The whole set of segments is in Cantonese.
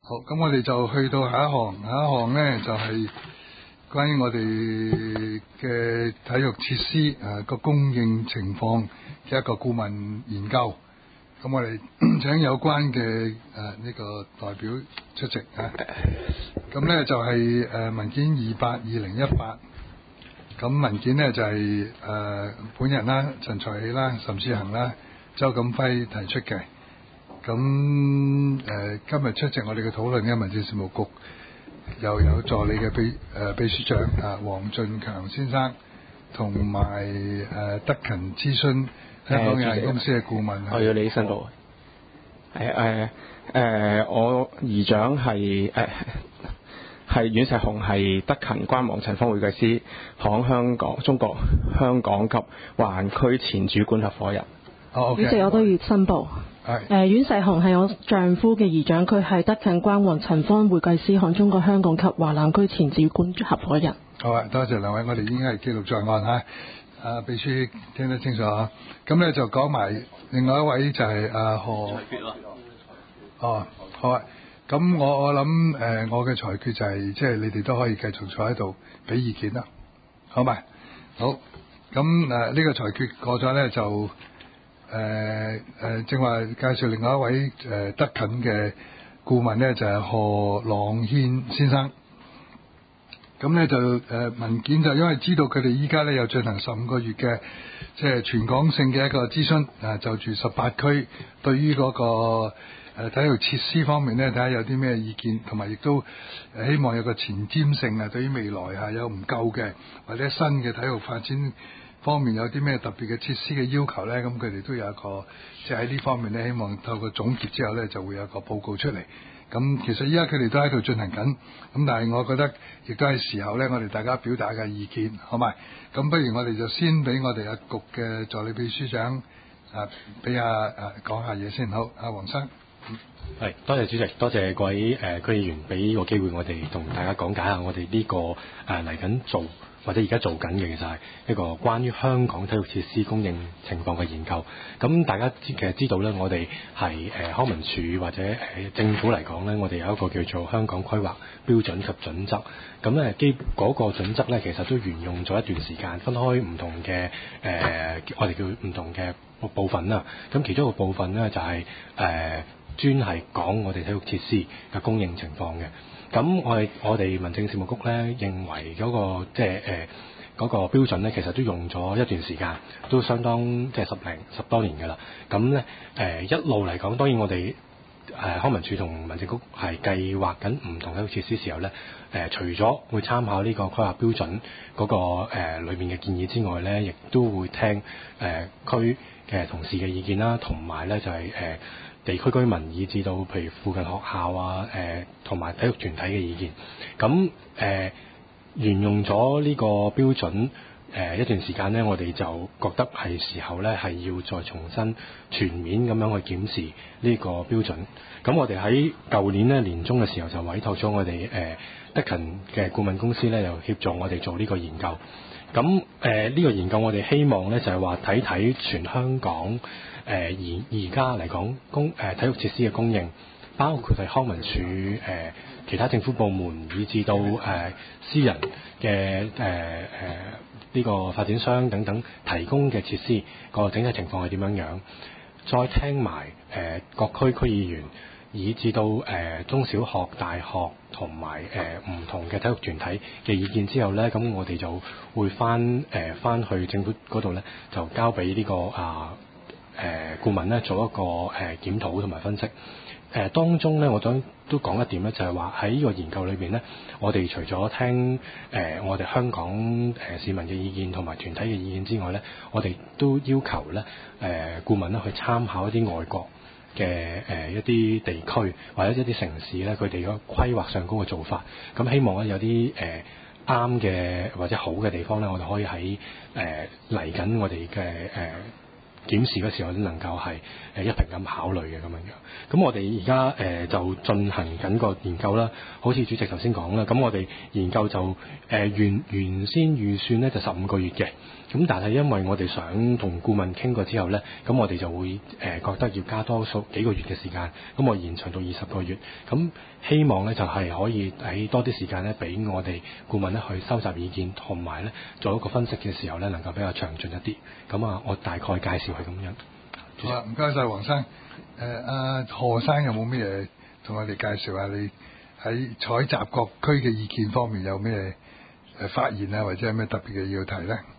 好，咁我哋就去到下一項呢，就係關於我哋嘅體育設施個供應情況嘅一個顧問研究。咁我哋請有關嘅呢個代表出席啊。咁呢就係文件28/2018。咁文件呢就係本人啦、陳才喜啦、岑志恒啦、周錦輝提出嘅。咁今日出席我哋嘅討論嘅民政事務局又有助理嘅秘書長黃俊強先生，同埋德勤諮詢香港有限公司嘅顧問。 我要你申報。我議長係阮石雄，係德勤關王陳方會計師行中國香港及華南區前主管合夥人。 主席，我都要申報。阮石雄係我丈夫嘅議長，佢係德勤關王陳方會計師行中國香港及華南區前主管合夥人。 好啊，多謝兩位，我哋已經係記錄在案嚇。秘書聽得清楚嚇。咁咧就講埋另外一位就係何。裁決咯。哦，好啊。咁我諗我嘅裁決就係即係你哋都可以繼續坐喺度俾意見啦，好嘛？好。咁呢個裁決過咗咧就。正話介紹另外一位德勤嘅顧問呢，就係何朗軒先生。咁呢就文件就因為知道佢哋依家呢有進行15個月嘅即係全港性嘅一個諮詢，就住18區對於嗰個體育設施方面呢，睇下有啲咩意見，同埋亦都希望有個前瞻性對於未來有唔夠嘅或者新嘅體育發展方面有啲咩特別嘅設施嘅要求呢？咁佢哋都有一個即係喺呢方面呢，希望透過總結之後呢，就會有一個報告出嚟。咁其實依家佢哋都喺度進行緊，咁但係我覺得亦都係時候呢，我哋大家表達嘅意見，好嘛？咁不如我哋就先俾我哋局嘅助理秘書長俾講下嘢先。好，黃生。 係，多謝主席，多謝各位區議員俾個機會我哋同大家講解下我哋呢個嚟緊做或者而家做緊嘅，其實係一個關於香港體育設施供應情況嘅研究。咁大家其實知道咧，我哋係康文署或者政府嚟講咧，我哋有一個叫做香港規劃標準及準則。咁咧嗰個準則咧，其實都沿用咗一段時間，分開唔同嘅我哋叫唔同嘅部分啦。咁其中一個部分咧就係專係講我哋體育設施嘅供應情況嘅。咁我哋民政事務局咧認為嗰個即係嗰個標準咧，其實都用咗一段時間，都相當即係十多年㗎啦。咁咧一路嚟講，當然我哋康文署同民政局係計劃緊唔同體育設施時候咧，除咗會參考呢個規劃標準嗰個裏面嘅建議之外咧，亦都會聽區嘅同事嘅意見啦，同埋咧就係地區居民以至到譬如附近學校同埋體育團體嘅意見。咁沿用咗呢個標準一段時間呢，我哋就覺得係時候呢係要再重新全面咁樣去檢視呢個標準。咁我哋喺舊年呢年中嘅時候就委託咗我哋德勤嘅顧問公司呢，就協助我哋做呢個研究。咁呢個研究我哋希望呢就係話睇睇全香港而家嚟講體育設施嘅供應，包括係康文署其他政府部門，以至到私人嘅呢個發展商等等提供嘅設施個整體情況係點樣樣，再聽埋各區區議員，以至到中小學、大學同埋唔同嘅體育團體嘅意見之後呢，咁我哋就會翻去政府嗰度呢，就交俾呢個顧問呢做一個檢討同埋分析。當中呢，我都講一點呢，就係話喺呢個研究裏面呢，我哋除咗聽我哋香港市民嘅意見同埋團體嘅意見之外呢，我哋都要求呢顧問呢去參考一啲外國嘅一啲地區或者一啲城市呢，佢哋嘅規劃上高嘅做法。咁希望呢有啲啱嘅或者好嘅地方呢，我哋可以喺嚟緊我哋嘅檢視嘅時候咧，能夠係一併咁考慮嘅咁樣。咁我哋而家就進行緊個研究啦，好似主席頭先講啦，咁我哋研究就原先預算咧就15個月嘅。咁但係因為我哋想同顧問傾過之後呢，咁我哋就會覺得要加多幾個月嘅時間，咁我延長到20個月。咁希望呢就係可以喺多啲時間呢，俾我哋顧問呢去收集意見，同埋呢做一個分析嘅時候呢，能夠比較詳盡一啲。咁啊，我大概介紹係咁樣。 好啊，唔該晒黃生。阿何生有冇咩嘢同我哋介紹下？你喺採集各區嘅意見方面有咩發現啊，或者有咩特別嘅要提呢？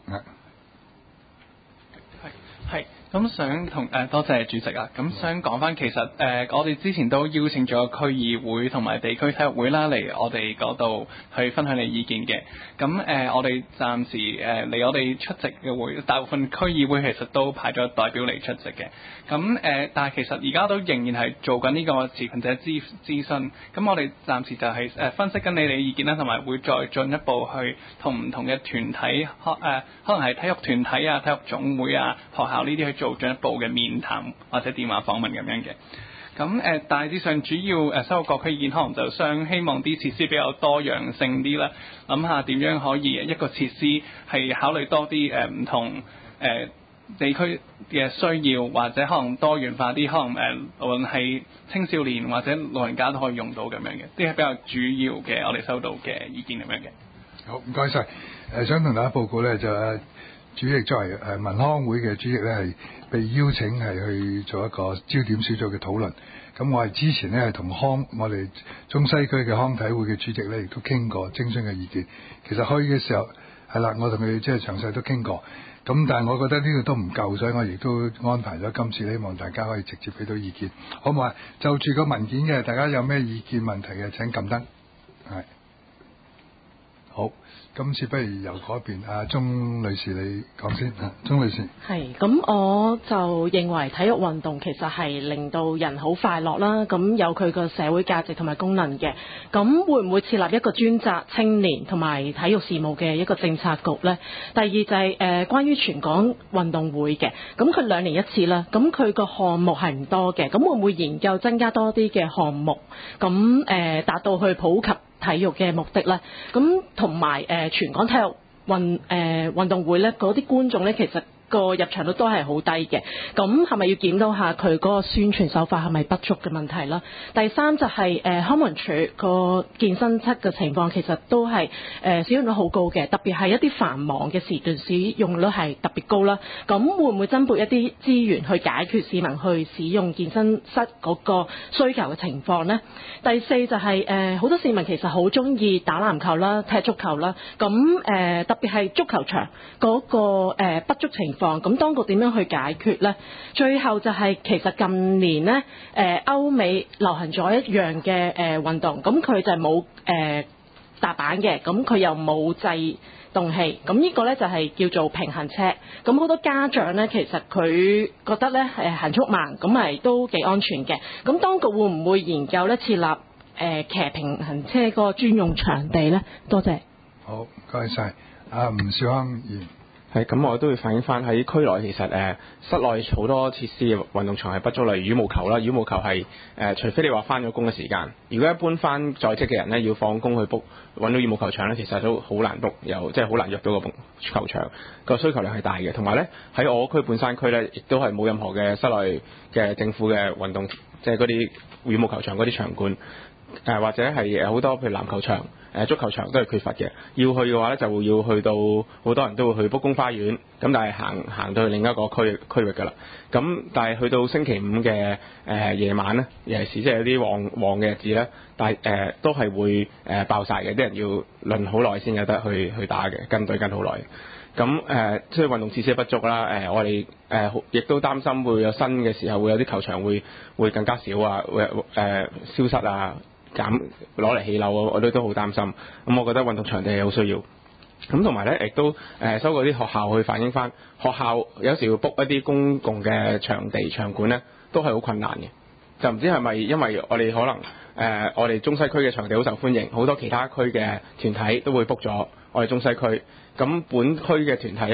係，咁想同多謝主席啊，咁想講翻其實我哋之前都邀請咗區議會同埋地區體育會啦嚟我哋嗰度去分享你意見嘅。咁我哋暫時嚟我哋出席嘅會，大部分區議會其實都派咗代表嚟出席嘅。咁但係其實而家都仍然係做緊呢個持份者諮詢。咁我哋暫時就係分析緊你哋意見啦，同埋會再進一步去同唔同嘅團體可能係體育團體啊、體育總會啊、學校呢啲去做進一步嘅面談或者電話訪問咁樣嘅。咁大致上主要收到各區意見，可能就希望啲設施比較多樣性啲啦，諗下點樣可以一個設施係考慮多啲唔同地區嘅需要，或者可能多元化啲，可能無論係青少年或者老人家都可以用到咁樣嘅，啲係比較主要嘅我哋收到嘅意見咁樣嘅。 好，唔該晒。想同大家報告咧，就主席作為民康會嘅主席咧，係被邀請係去做一個焦點小組嘅討論。咁我係之前咧係同我哋中西區嘅康體會嘅主席咧，亦都傾過徵詢嘅意見。其實去嘅時候係啦，我同佢即係詳細都傾過。咁但係我覺得呢個都唔夠，所以我亦都安排咗今次，希望大家可以直接俾到意見，好唔好啊？就住個文件嘅，大家有咩意見問題嘅，請撳燈。係好。今次不如由嗰邊鍾女士你講先。鍾女士係，咁我就認為體育運動其實係令到人好快樂啦，咁有佢個社會價值同埋功能嘅。咁會唔會設立一個專責青年同埋體育事務嘅一個政策局呢？第二就係關於全港運動會嘅，咁佢2年一次啦，咁佢個項目係唔多嘅，咁會唔會研究增加多啲嘅項目，咁達到去普及體育嘅目的咧？咁同埋全港體育運動會咧，嗰啲觀眾咧，其實個入場率都係好低嘅，咁係咪要檢討下佢嗰個宣傳手法係咪不足嘅問題啦？第三就係康文署個健身室嘅情況其實都係使用率好高嘅，特別係一啲繁忙嘅時段使用率係特別高啦。咁會唔會增撥一啲資源去解決市民去使用健身室嗰個需求嘅情況呢？第四就係好多市民其實好中意打籃球啦、踢足球啦，咁特別係足球場嗰個不足情況。咁當局點樣去解決呢？最後就係其實近年呢，歐美流行咗一樣嘅運動，咁佢就冇踏板嘅，咁佢又冇制動器，咁呢個呢，就係叫做平衡車。咁好多家長呢，其實佢覺得呢行速慢，咁係都幾安全嘅。咁當局會唔會研究呢設立騎平衡車嗰個專用場地呢？多謝。 好，唔該晒。吳兆康議員。 係，咁我都會反映翻喺區內，其實室內好多設施嘅運動場係不足，例如羽毛球啦。羽毛球係除非你話翻咗工嘅時間，如果一般翻在職嘅人呢，要放工去 book 揾到羽毛球場呢，其實都好難 book，又即係好難約到個球場，個需求量係大嘅。同埋呢，喺我區半山區呢，亦都係冇任何嘅室內嘅政府嘅運動，即係嗰啲羽毛球場嗰啲場館，或者係好多譬如籃球場、足球場都係缺乏嘅。要去嘅話咧，就要去到好多人都會去卜公花園，咁但係行到去另一個區域㗎啦。咁但係去到星期五嘅夜晚咧，尤其是即係有啲旺嘅日子咧，但係都係會爆晒嘅，啲人要輪好耐先有得去打嘅，跟隊跟好耐。咁即係運動設施不足啦。我哋亦都擔心會有新嘅時候會有啲球場會更加少啊，會消失啊，攞嚟起樓，我都好擔心。咁我覺得運動場地係好需要。咁同埋咧，亦都收過啲學校去反映翻，學校有時要 book 一啲公共嘅場地場館咧，都係好困難嘅。就唔知係咪因為我哋可能我哋中西區嘅場地好受歡迎，好多其他區嘅團體都會 book 咗我哋中西區。咁本區嘅團體咧，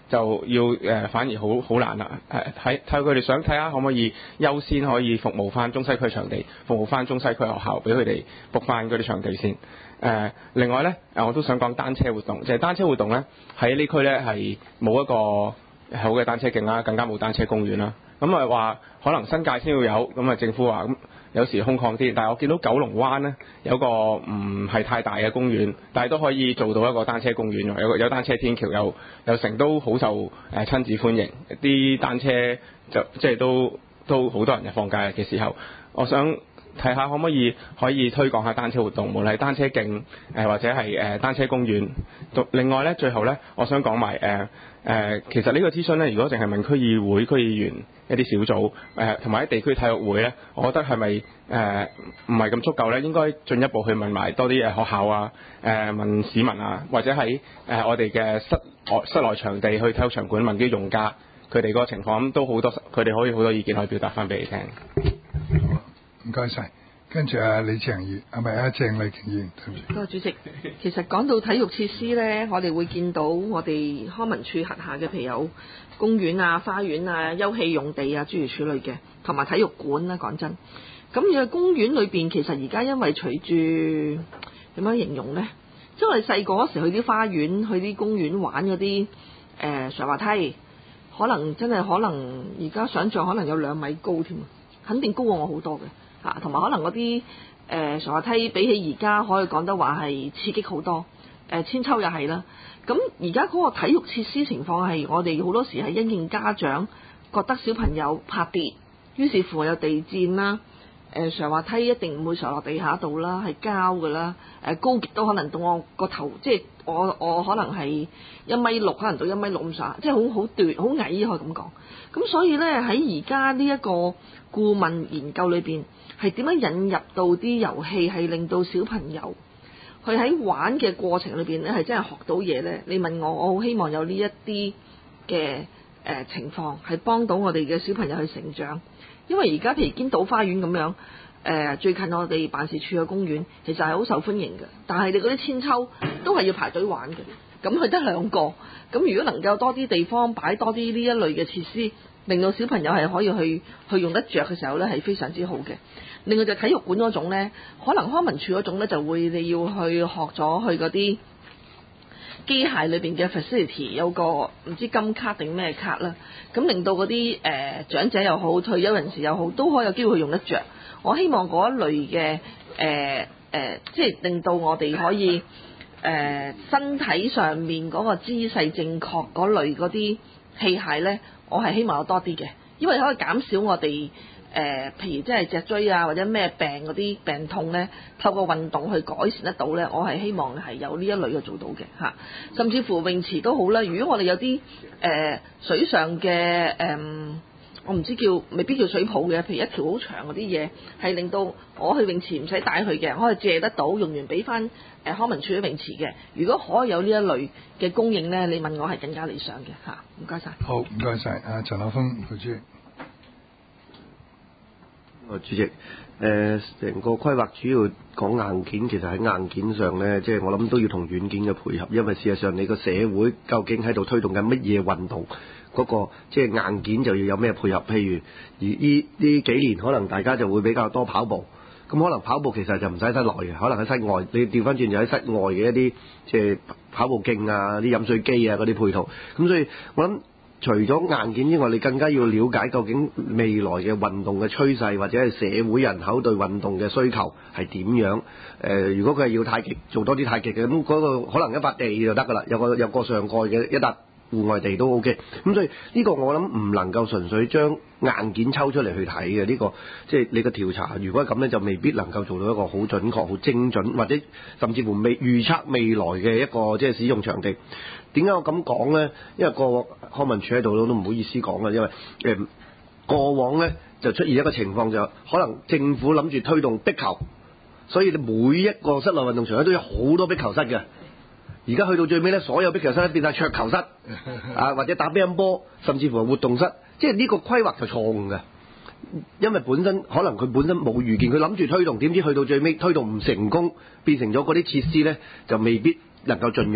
就要反而好難啦。睇佢哋想睇下可唔可以優先可以服務翻中西區場地，服務翻中西區學校，俾佢哋 book 翻嗰啲場地先。另外咧，我都想講單車活動，就係單車活動咧喺呢區咧係冇一個好嘅單車徑啦，更加冇單車公園啦。咁啊話可能新界先要有，咁啊政府話咁有時空曠啲，但係我見到九龍灣咧有個唔係太大嘅公園，但係都可以做到一個單車公園，有單車天橋，有成都好受親子歡迎，啲單車就即係都好多人放假嘅時候，我想睇下可唔可以推廣下單車活動，無論係單車徑或者係單車公園。另外咧，最後咧，我想講埋其實呢個諮詢咧，如果淨係問區議會、區議員一啲小組同埋喺地區體育會咧，我覺得係咪唔係咁足夠咧？應該進一步去問埋多啲學校啊，問市民啊，或者喺我哋嘅室內場地去體育場館問啲用家，佢哋嗰個情況，咁都好多，佢哋可以好多意見可以表達翻俾你聽。 好，唔該晒。跟住李鄭議，係咪鄭麗瓊議員？對唔住。 多謝主席。其實講到體育設施呢，我哋會見到我哋康文署轄下嘅，譬如有公園啊、花園啊、休憩用地啊諸如此類嘅，同埋體育館啦。講真，咁嘅公園裏邊，其實而家因為隨住點樣形容呢？即係我哋細個嗰時去啲花園、去啲公園玩嗰啲上滑梯，可能而家想像可能有2米高添，肯定高過我好多嘅。同埋可能嗰啲上滑梯比起而家可以講得話係刺激好多，千秋又係啦。咁而家嗰個體育設施情況係我哋好多時係因應家長覺得小朋友怕跌，於是乎有地墊啦，上滑梯一定唔會上落地下度啦，係膠㗎啦，高極都可能到我個頭，即係我可能係1.6米，可能到1.6米咁上，即係好短好矮可以咁講。咁所以咧喺而家呢一個顧問研究裏邊，係點樣引入到啲遊戲係令到小朋友佢喺玩嘅過程裏邊咧係真係學到嘢咧？你問我好希望有呢一啲嘅情況係幫到我哋嘅小朋友去成長，因為而家譬如堅道花園咁樣最近我哋辦事處嘅公園其實係好受歡迎嘅，但係你嗰啲千秋都係要排隊玩嘅，咁佢得2個，咁如果能夠多啲地方擺多啲呢一類嘅設施，令到小朋友係可以去用得着嘅時候咧，係非常之好嘅。另外就體育館嗰種咧，可能康文署嗰種咧就會你要去學咗去嗰啲機械裏邊嘅 facility 有個唔知金卡定咩卡啦，咁令到嗰啲長者又好、退休人士又好，都可以有機會用得着。我希望嗰一類嘅即係令到我哋可以身體上面嗰個姿勢正確嗰類嗰啲器械咧，我係希望有多啲嘅，因為可以減少我哋譬如即係脊椎啊或者咩病嗰啲病痛咧，透過運動去改善得到咧，我係希望係有呢一類嘅做到嘅嚇。甚至乎泳池都好啦，如果我哋有啲水上嘅我唔知未必叫水泡嘅，譬如一條好長嗰啲嘢，係令到我去泳池唔使帶佢嘅，可以借得到，用完俾翻康文署嘅泳池嘅。如果可以有呢一類嘅供應咧，你問我係更加理想嘅嚇。唔該晒。 好，唔該晒。陳立峰副主席。 主席，成個規劃主要講硬件，其實喺硬件上呢，即係我諗都要同軟件嘅配合，因為事實上你個社會究竟喺度推動緊乜嘢運動，嗰個即係硬件就要有咩配合。譬如而呢幾年可能大家就會比較多跑步，咁可能跑步其實就唔使室內嘅，可能喺室外，你調翻轉就喺室外嘅一啲即係跑步徑啊、啲飲水機啊嗰啲配套。咁所以我諗，除咗硬件之外，你更加要了解究竟未來嘅運動嘅趨勢，或者係社會人口對運動嘅需求係點樣？如果佢係要太極，做多啲太極嘅，咁嗰個可能一笪地就得㗎啦，有個上蓋嘅一笪戶外地都 OK。咁所以呢個我諗唔能夠純粹將硬件抽出嚟去睇嘅，呢個即係你個調查，如果係咁咧，就未必能夠做到一個好準確、好精準，或者甚至乎預測未來嘅一個即係使用場地。點解我咁講呢？因為個康文署喺度都唔好意思講嘅，因為過往呢就出現一個情況，就可能政府諗住推動壁球，所以你每一個室內運動場都有好多壁球室嘅。而家去到最尾呢，所有壁球室變晒桌球室或者打乒乓波，甚至乎係活動室，即係呢個規劃就錯誤嘅。因為可能佢本身冇預見，佢諗住推動，點知去到最尾推動唔成功，變成咗嗰啲設施呢就未必能夠盡用。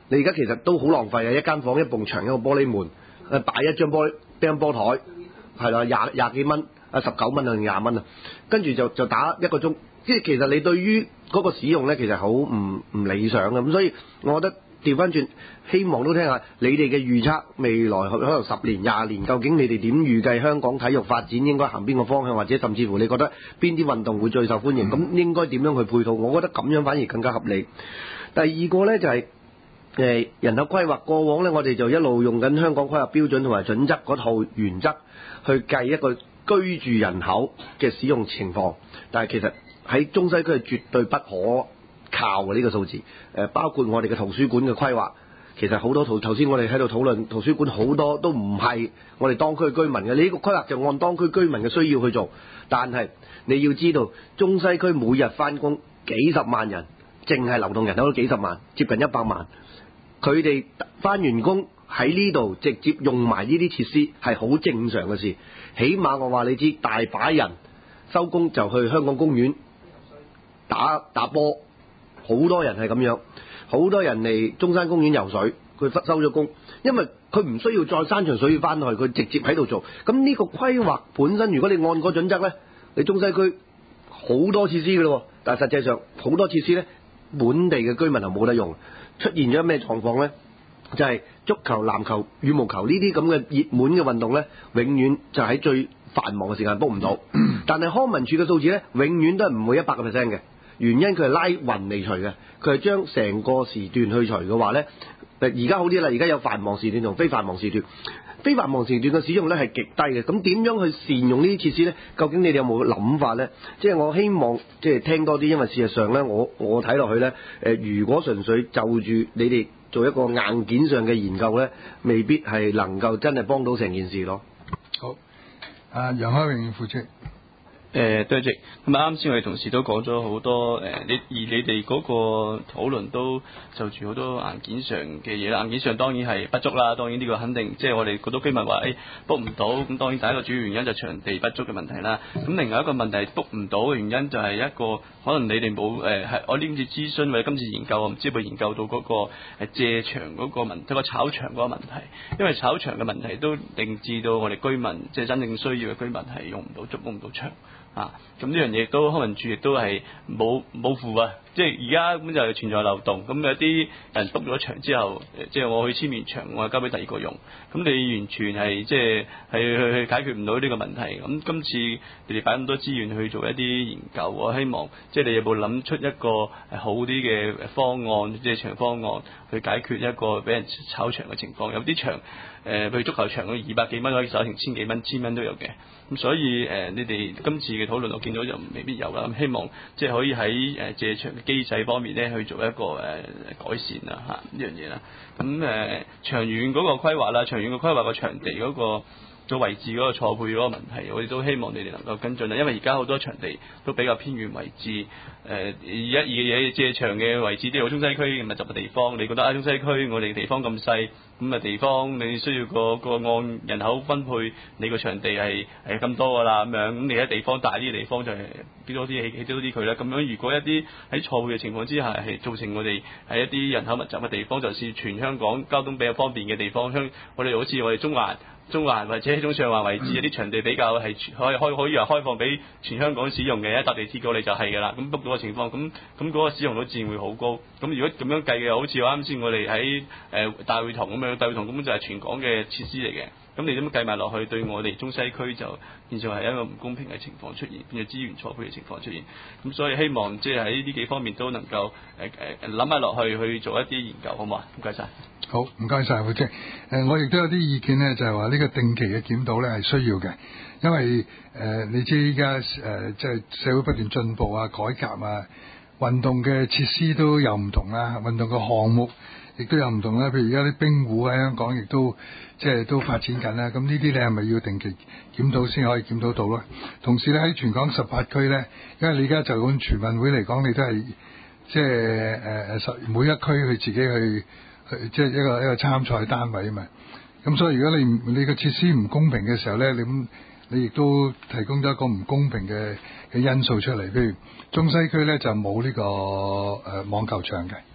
你而家其實都好浪費啊！一間房一埲牆一個玻璃門，擺一張乒乓波台，係啦，廿幾蚊，19蚊定20蚊啊，跟住就打一個鐘，即係其實你對於嗰個使用咧，其實好唔理想嘅，咁所以我覺得調翻轉，希望都聽下你哋嘅預測，未來可能10年、20年，究竟你哋點預計香港體育發展應該行邊個方向，或者甚至乎你覺得邊啲運動會最受歡迎，咁應該點樣去配套？我覺得咁樣反而更加合理。第二個咧就係、人口規劃，過往咧我哋就一路用緊香港規劃標準同埋準則嗰套原則去計一個居住人口嘅使用情況，但係其實喺中西區係絕對不可靠嘅呢個數字。包括我哋嘅圖書館嘅規劃，其實好多頭先我哋喺度討論圖書館好多都唔係我哋當區居民嘅，你呢個規劃就按當區居民嘅需要去做，但係你要知道中西區每日返工幾十萬人，淨係流動人口都幾十萬，接近100萬。佢哋返完工喺呢度直接用埋呢啲設施係好正常嘅事。起碼我話你知，大把人收工就去香港公園打波，好多人係咁樣，好多人嚟中山公園游水，佢收咗工，因為佢唔需要再山長水遠返去，佢直接喺度做。咁呢個規劃本身，如果你按個準則呢，你中西區好多設施嘅咯，但係實際上好多設施呢，本地嘅居民係冇得用。出現咗咩狀況呢？就係足球、籃球、羽毛球呢啲咁嘅熱門嘅運動呢，永遠就喺最繁忙嘅時間 book 唔到。但係康文署嘅數字呢，永遠都係唔會100%嘅。原因佢係拉勻嚟除嘅，佢係將成個時段去除嘅話呢，而家好啲啦，而家有繁忙時段同非繁忙時段。非繁忙時段嘅使用咧係極低嘅，咁點樣去善用呢啲設施呢？究竟你哋有冇諗法呢？即係我希望即係聽多啲，因為事實上呢，我睇落去呢，如果純粹就住你哋做一個硬件上嘅研究呢，未必係能夠真係幫到成件事咯。 好，楊開榮副主席。 對直咁啱先，我哋同事都講咗好多你哋嗰個討論都就住好多硬件上嘅嘢啦。硬件上當然係不足啦，當然呢個肯定即係我哋好多居民話book唔到，咁當然第一個主要原因就係場地不足嘅問題啦。咁另外一個問題 book 唔到嘅原因就係一個可能你哋冇係我呢今次諮詢或者今次研究，我唔知會研究到嗰個借場嗰個問題，個炒場嗰個問題，因為炒場嘅問題都令至到我哋居民即係真正需要嘅居民係用唔到book唔到場。咁呢樣嘢都康文署亦都係冇符啊！即係而家咁就存在漏洞。咁有啲人 book 咗場之後，即係我去簽完場，我交俾第二個用。咁你完全係即係去解決唔到呢個問題。咁今次你哋擺咁多資源去做一啲研究，我希望即係你有冇諗出一個好啲嘅方案，即係場方案去解決一個俾人炒場嘅情況。有啲場譬如足球場佢200幾蚊可以炒成1000幾蚊、1000蚊都有嘅。咁所以你哋今次嘅討論我見到就未必有啦。咁希望即係可以喺借場嘅機制方面咧去做一個改善啦嚇呢樣嘢啦。咁長遠嗰個規劃啦，長遠嘅規劃個場地嗰個位置嗰個錯配嗰個問題，我哋都希望你哋能夠跟進啦。因為而家好多場地都比較偏遠位置，而家嘢借場嘅位置都有中西區咁密集嘅地方。你覺得中西區我哋地方咁細，咁嘅地方你需要個按人口分配，你個場地係咁多㗎啦咁樣。咁你喺地方大啲嘅地方就係俾多啲起多啲佢啦。咁樣如果一啲喺錯配嘅情況之下係造成我哋喺一啲人口密集嘅地方，就是全香港交通比較方便嘅地方，我哋好似我哋中環或者中上環位置有啲場地比較係可以話開放俾全香港使用嘅，一搭地鐵過嚟就係㗎啦。咁 book 到嘅情況，咁嗰個使用率自然會好高。咁如果咁樣計嘅，好似啱先我哋喺大會堂咁樣，大會堂根本就係全港嘅設施嚟嘅。咁你點樣計埋落去，對我哋中西區就現在係一個唔公平嘅情況出現，變咗資源錯配嘅情況出現。咁所以希望即係喺呢幾方面都能夠諗下落去做一啲研究，好唔好啊？唔該晒。 好，唔該晒，副主席。我亦都有啲意見呢，就係話呢個定期嘅檢討呢係需要嘅，因為你知依家即係社會不斷進步啊、改革啊，運動嘅設施都有唔同啦，運動嘅項目亦都有唔同啦。譬如而家啲冰壺喺香港亦都即係都發展緊啦。咁呢啲你係咪要定期檢討先可以檢討到咧？同時咧喺全港18區咧，因為你而家就按全運會嚟講，你都係即係每一區佢自己去即係一個參賽單位啊嘛。咁所以如果你個設施唔公平嘅時候咧，你亦都提供咗一個唔公平嘅因素出嚟。譬如中西區咧就冇呢個網球場嘅，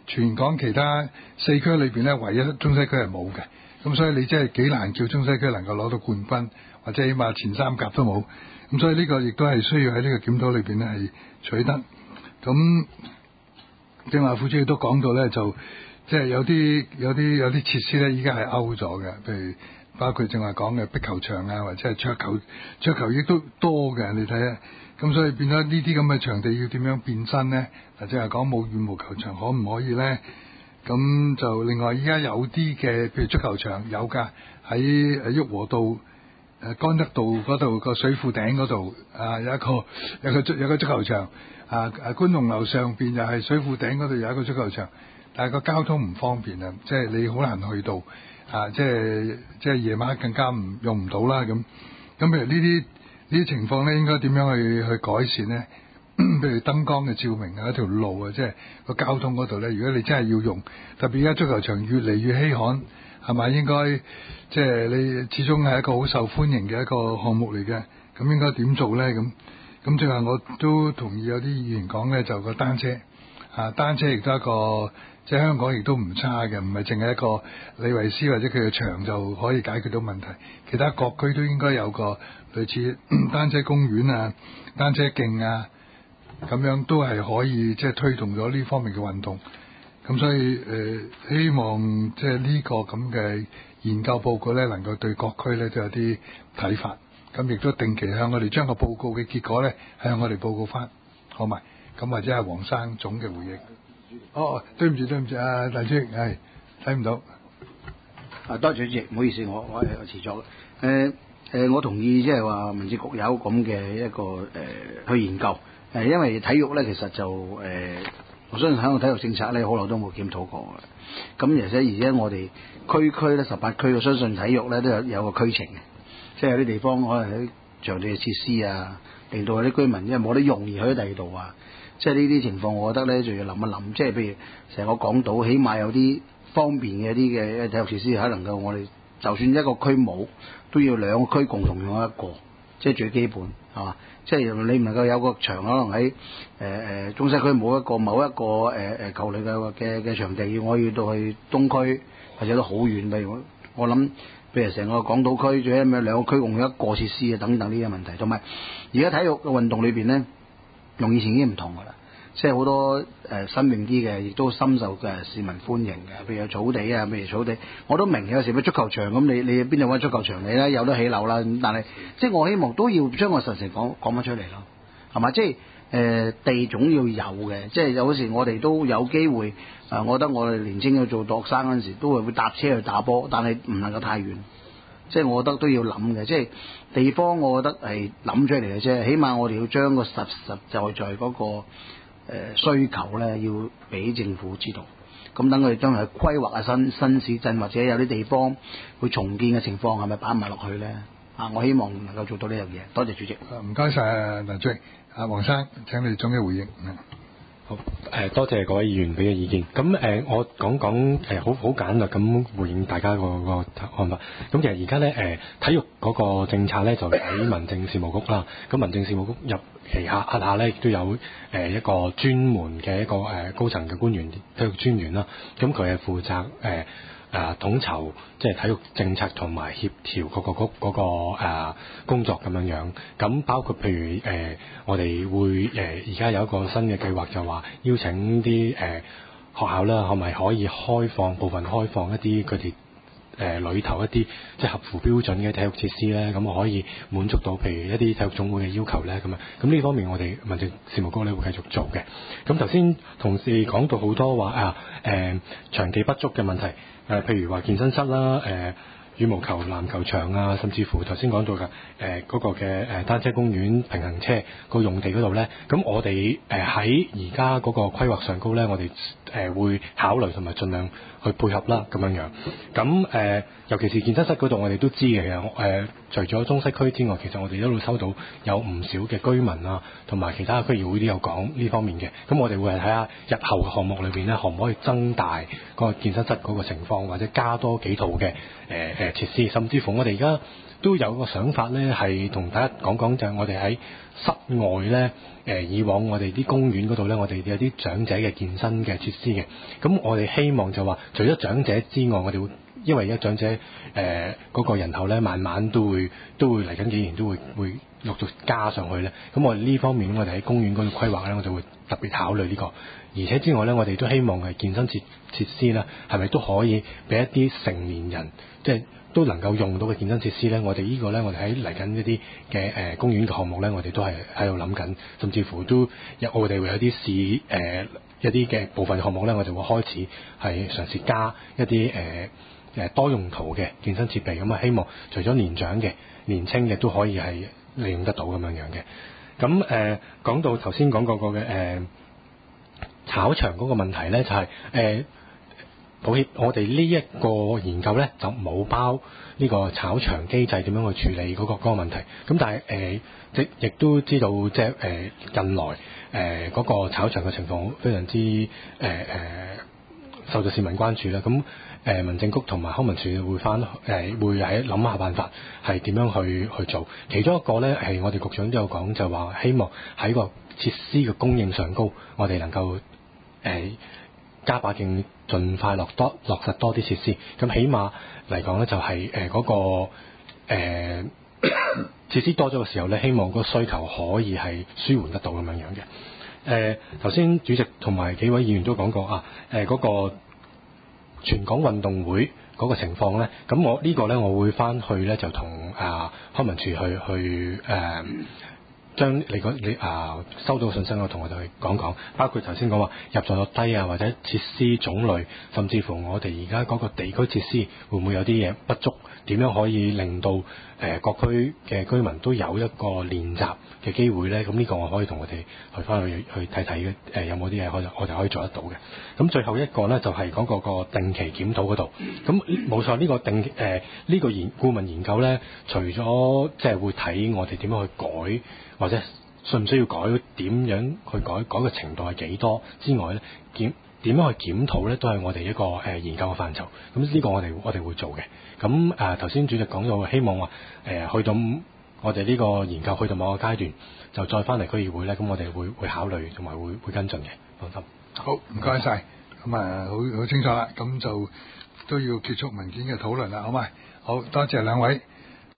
全港其他4區裏邊咧，唯一中西區係冇嘅。咁所以你真係幾難叫中西區能夠攞到冠軍，或者起碼前3甲都冇。咁所以呢個亦都係需要喺呢個檢討裏邊咧係取得。咁正話副主席都講到咧，就即係有啲設施咧，依家係 out 咗嘅，譬如包括正話講嘅壁球場啊，或者係桌球亦都多嘅，你睇下。咁所以變咗呢啲咁嘅場地要點樣變身咧？嗱，正係講冇羽毛球場可唔可以咧？咁就另外依家有啲嘅，譬如足球場有㗎，喺旭龢道干德道嗰度個水庫頂嗰度啊，有個足球場啊，觀龍樓上邊又係水庫頂嗰度有一個足球場，但係個交通唔方便啊，即係你好難去到啊，即係夜晚更加用唔到啦咁。咁譬如呢啲情況咧，應該點樣去改善咧？譬如燈光嘅照明啊，一條路啊，即係個交通嗰度咧。如果你真係要用，特別而家足球場越嚟越稀罕，係咪應該即係你始終係一個好受歡迎嘅一個項目嚟嘅？咁應該點做咧？咁最後我都同意有啲議員講咧，就個單車啊，單車亦都係一個即係香港亦都唔差嘅，唔係淨係一個李維斯或者佢嘅場就可以解決到問題。其他各區都應該有個類似單車公園啊、單車徑啊。咁樣都係可以即係推動咗呢方面嘅運動，咁所以希望即係呢個咁嘅研究報告咧，能夠對各區咧都有啲睇法，咁亦都定期向我哋將個報告嘅結果咧向我哋報告翻，好嘛？咁或者係黃生總嘅回應。哦，對唔住，啊，大主席係睇唔到。 啊，多謝主席，唔好意思，我遲咗。我同意即係話民政局有咁嘅一個去研究。因為體育咧，其實就我相信香港體育政策咧，好耐都冇檢討過嘅。咁而且我哋區咧18區，我相信體育咧都有個區情嘅，即係有啲地方可能喺場地嘅設施啊，令到有啲居民因為冇得用而去咗第二度啊。即係呢啲情況，我覺得咧就要諗一諗。即係譬如成個港島，起碼有啲方便嘅啲嘅體育設施，係能夠我哋就算一個區冇，都要2個區共同用一個，即係最基本係嘛？即係你唔能夠有個場，可能喺中西區某一個球類嘅場地，我要到去東區或者都好遠。譬如我諗，譬如成個港島區，最起碼2個區共用一個設施啊，等等呢啲問題。同埋而家體育嘅運動裏邊咧，同以前已經唔同㗎啦。即係好多新穎啲嘅，亦都深受嘅市民歡迎嘅。譬如草地啊，譬如草地，我都明有時咩足球場咁，你邊度揾足球場嚟咧？有得起樓啦，但係即係我希望都要將個實情講翻出嚟咯，係嘛？即係地總要有嘅，即係有時我哋都有機會我覺得我哋年青去做學生嗰陣時，都會搭車去打波，但係唔能夠太遠。即係我覺得都要諗嘅，即係地方，我覺得係諗出嚟嘅啫。起碼我哋要將個實在嗰個需求咧，要俾政府知道。咁等佢哋將來規劃啊新市鎮或者有啲地方會重建嘅情況，係咪擺埋落去咧？啊，我希望能夠做到呢樣嘢。多謝主席。 唔該晒，梁主席。黃生，請你總嘅回應。 好，多謝各位議員俾嘅意見。咁我講好簡略咁回應大家個看法。咁其實而家咧體育嗰個政策咧就喺民政事務局啦。咁民政事務局入旗下咧亦都有一個專門嘅一個高層嘅官員，體育專員啦。咁佢係負責統籌即係體育政策同埋協調各個局嗰個工作咁樣。咁包括譬如我哋會而家有一個新嘅計劃，就話邀請啲學校啦，係咪可以部分開放一啲佢哋裏頭一啲即係合乎標準嘅體育設施咧，咁可以滿足到譬如一啲體育總會嘅要求咧，咁呢方面我哋民政事務局咧會繼續做嘅。咁頭先同事講到好多話場地不足嘅問題。譬如話健身室啦，羽毛球、籃球場啊，甚至乎頭先講到嘅嗰個嘅單車公園、平衡車個用地嗰度咧，咁我哋喺而家嗰個規劃上高咧，我哋會考慮同埋盡量去配合啦咁樣。咁尤其是健身室嗰度，我哋都知嘅。除咗中西區之外，其實我哋一路收到有唔少嘅居民啊，同埋其他區議會都有講呢方面嘅。咁我哋會係睇下日後嘅項目裏邊咧，可唔可以增大個健身室嗰個情況，或者加多幾套嘅設施，甚至乎我哋而家都有個想法咧，係同大家講講，就係我哋喺室外咧，以往我哋啲公園嗰度咧，我哋有啲長者嘅健身嘅設施嘅。咁我哋希望就話，除咗長者之外，我哋會因為而家長者嗰個人口咧，慢慢都會嚟緊幾年都會陸續加上去咧。咁我哋呢方面，我哋喺公園嗰度規劃咧，我就會特別考慮呢個。而且之外咧，我哋都希望係健身設施啦，係咪都可以俾一啲成年人即係都能夠用到嘅健身設施咧？我哋呢個咧，我哋喺嚟緊一啲嘅公園嘅項目咧，我哋都係喺度諗緊，甚至乎都我哋會有啲一啲嘅部分項目咧，我哋會開始係嘗試加一啲多用途嘅健身設備，咁啊希望除咗年長嘅、年青嘅都可以係利用得到咁樣樣嘅。咁講到頭先講過嘅炒場嗰個問題咧，就係抱歉，我哋呢一個研究咧就冇包呢個炒場機制點樣去處理嗰個問題。咁但係亦都知道即係近來嗰個炒場嘅情況非常之受到市民關注啦。咁民政局同埋康文署會喺諗下辦法係點樣去做。其中一個咧係我哋局長都有講，就話希望喺個設施嘅供應上高，我哋能夠加把勁，盡快落實多啲設施。咁起碼嚟講咧，就係嗰個設施多咗嘅時候咧，希望個需求可以係舒緩得到咁樣樣嘅。頭先主席同埋幾位議員都講過啊，嗰個全港運動會嗰個情況咧，咁我呢個咧，我會翻去咧就同康文署去將你收到嘅信息，我同我哋去講講，包括頭先講話入座率低啊，或者設施種類，甚至乎我哋而家嗰個地區設施會唔會有啲嘢不足？點樣可以令到各區嘅居民都有一個練習嘅機會咧？咁呢個我可以同我哋去翻去睇睇嘅，有冇啲嘢我哋可以做得到嘅。咁最後一個咧就係講個定期檢討嗰度。咁冇錯，呢個呢個顧問研究咧，除咗即係會睇我哋點樣去改，或者需唔需要改，點樣去改嘅程度係幾多之外咧，點樣去檢討咧，都係我哋一個研究嘅範疇。咁呢個我哋會做嘅。咁頭先主席講到，希望話去到我哋呢個研究去到某個階段，就再翻嚟區議會咧，咁我哋會考慮同埋會跟進嘅，放心。 好，唔該晒。咁好清楚啦。咁就都要結束文件嘅討論啦，好嘛？好多謝兩位。